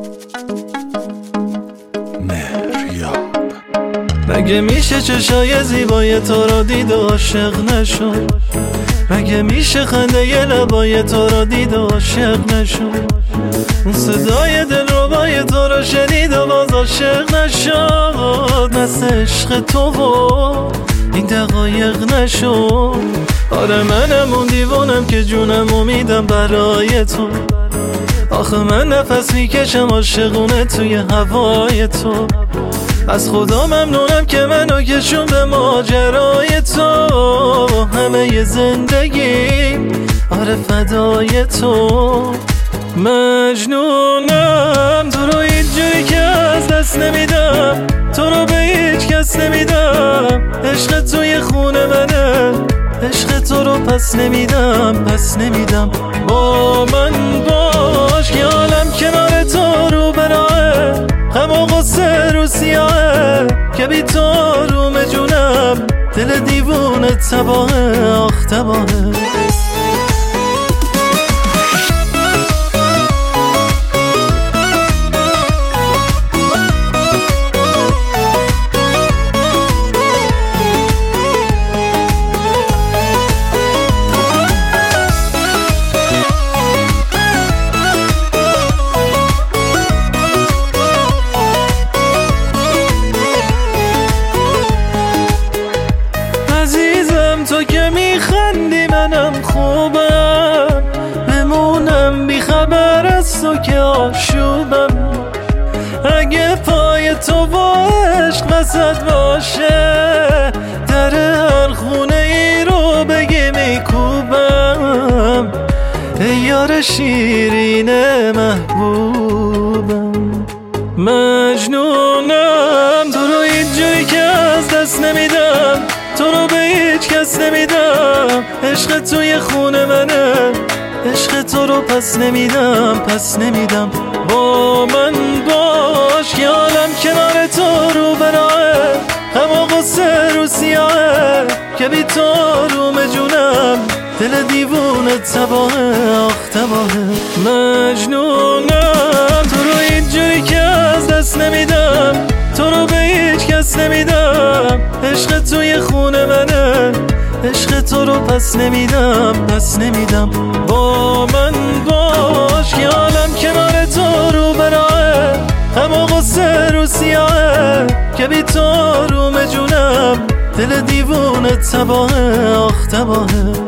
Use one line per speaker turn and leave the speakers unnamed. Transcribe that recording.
مگه میشه چشای زیبای تو رو دید و عاشق نشد؟ مگه میشه خنده ی لبای تو رو دید و عاشق نشد؟ اون صدای دلربای تو رو شنید و باز عاشق نشد؟ مثل عشق تو و این دقایق نشد. آره منم اون دیوانم که جونم امیدم برای تو. آخه من نفس میکشم عاشقونه توی هوای تو. از خدا ممنونم که منو کشون به ماجرای تو. همه ی زندگی آره فدای تو. مجنونم تو رو اینجوری که از دست نمیدم، تو رو به هیچ کس نمیدم. عشق توی خونه منه، عشق تو رو پس نمیدم، پس نمیدم. با من باش که عالم کنار تو رو براه، غم و غصه رو سیاهه که بی تو روم جونم دل دیوونه تباهه، آخ تباهه. تو که میخندی منم خوبم، بمونم بیخبر از تو که آشوبم. اگه پای تو با عشق وسط باشه، در هر خونه ای رو بگی میکوبم. ای یار شیرین محبوبم. مجنونم تو رو اینجوری که از دست نمیدم، تو رو به هیچ کس نمیدم. عشق توی خونه منه، عشق تو رو پس نمیدم، پس نمیدم. با من باش که عالم کنار تو رو براه، غم و غصه رو سیاهه که بی تو روم جونم دل دیوونه تباهه، آخ تباهه. مجنونم تو رو اینجوری که از دست نمیدم، تو رو به هیچ کس نمیدم. عشق توی خونه منه، عشق تو رو پس نمیدم، پس نمیدم. با من باش که عالم کنار تو رو براه، غم و غصه رو سیاهه که بی تو روم جونم دل دیوونه تباهه، آخ تباهه.